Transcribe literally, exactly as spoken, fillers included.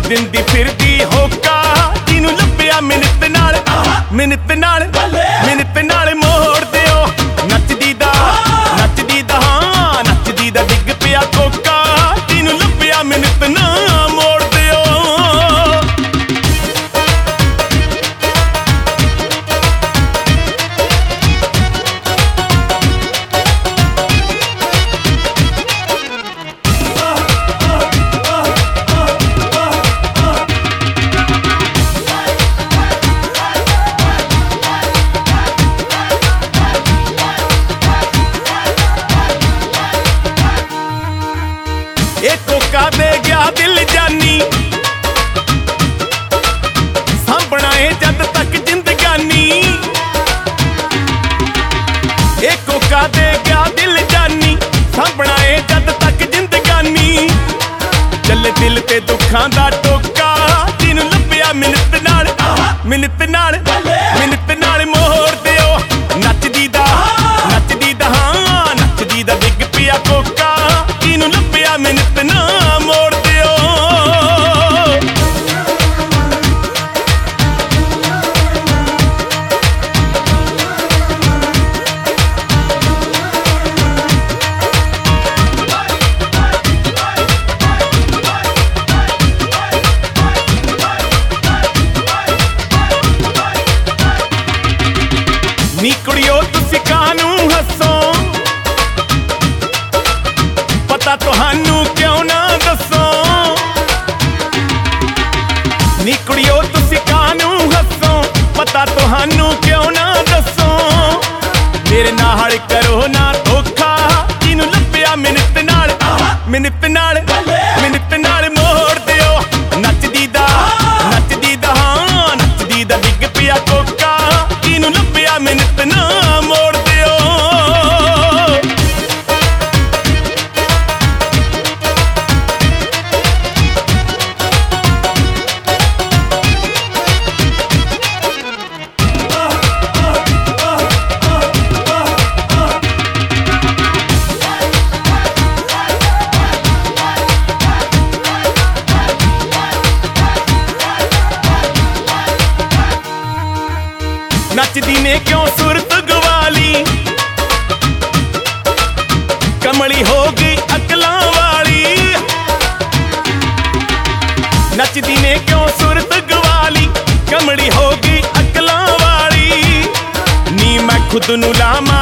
ਦਿੰਦੀ ਫਿਰਦੀ ਹੋਕਾ ਜਿਹਨੂੰ ਲੱਭਿਆ ਮਿੰਟ ਨਾਲ ਮਿੰਟ ਨਾਲ ਮਿੰਟ ਨਾਲ ਮੋੜ ਦਿਓ ਨੱਚਦੀ ਦਾ ਨੱਚਦੀ ਦਾ ਹਾਂ ਨੱਚਦੀ ਦਾ ਡਿੱਗ ਪਿਆ ਕੋਕਾ ਜਿਹਨੂੰ ਲੱਭਿਆ ਮਿੰਟ ਨਾ ਮੋੜ ਦਿਓ ਇਹ ਕੋਕਾ ਦੇ ਗਿਆ ਦਿਲ ਜਾਨੀ ਸਾਂਭਣਾ ਏ ਜਦ ਤੱਕ ਜ਼ਿੰਦਗਾਨੀ ਇਹ ਕੋਕਾ ਦੇ ਗਿਆ ਦਿਲ ਜਾਨੀ ਸਾਂਭਣਾ ਏ ਜਦ ਤੱਕ ਜ਼ਿੰਦਗਾਨੀ ਚੱਲੇ ਦਿਲ ਤੇ ਦੁੱਖਾਂ ਦਾ ਟੋਕਾ ਜਿਹਨੂੰ ਲੱਭਿਆ ਮਿੰਟ ਨਾਲ ਮਿੰਟ ਨਾਲ ਮਿੰਟ ਨਾਲ ਮੋੜ ਦਿਓ ਨੱਚਦੀ ਦਾ ਨੱਚਦੀ ਦਾ ਹਾਂ ਨੱਚਦੀ ਦਾ ਡਿੱਗ ਪਿਆ ਕੋਕਾ ਜਿਹਨੂੰ ਲੱਭਿਆ ਮਿੰਟ ਨਾ ਮੋੜ ਦਿਓ ਨੀ ਕੁੜੀਓ ਤੁਸੀਂ ਕਾਹਨੂੰ ਹੱਸੋ ਪਤਾ ਤੁਹਾਨੂੰ ਕਿਉਂ ਨਾ ਦੱਸੋ ਨੀ ਕੁੜੀਓ ਤੁਸੀਂ ਕਾਹਨੂੰ ਹੱਸੋ ਪਤਾ ਤੁਹਾਨੂੰ ਕਿਉਂ ਨਾ ਦੱਸੋ ਮੇਰੇ ਨਾਲ ਕਰੋ ਨਾ ਧੋਖਾ ਜਿਹਨੂੰ ਲੱਭਿਆ ਮਿੰਟ ਨਾਲ ਮਿੰਟ ਨਾਲ ਮਿੰਟ ਨਾਲ ਮੋੜ ਦਿਓ ਨੱਚਦੀ ਦਾ ਨੱਚਦੀ ਦਾ ਹਾਂ ਨੱਚਦੀ ਦਾ ਡਿੱਗ ਪਿਆ ਕੋਕਾ ਜਿਹਨੂੰ ਲੱਭਿਆ ਮਿੰਟ ਨਾ ਮੋੜ ਦਿਓ ਨੱਚਦੀ ਨੇ ਕਿਉਂ ਸੁਰਤ ਗਵਾਲੀ ਕਮਲੀ ਹੋ ਗਈ ਅਕਲਾਂ ਵਾਲੀ ਨੱਚਦੀ ਨੇ ਕਿਉਂ ਸੁਰਤ ਗਵਾਲੀ ਕਮਲੀ ਹੋ ਗਈ ਅਕਲਾਂ ਵਾਲੀ ਨੀ ਮੈਂ ਖੁਦ ਨੂੰ ਲਾਵਾਂ